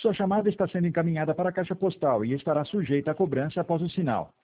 Sua chamada está sendo encaminhada para a caixa postal e estará sujeita a cobrança após o sinal.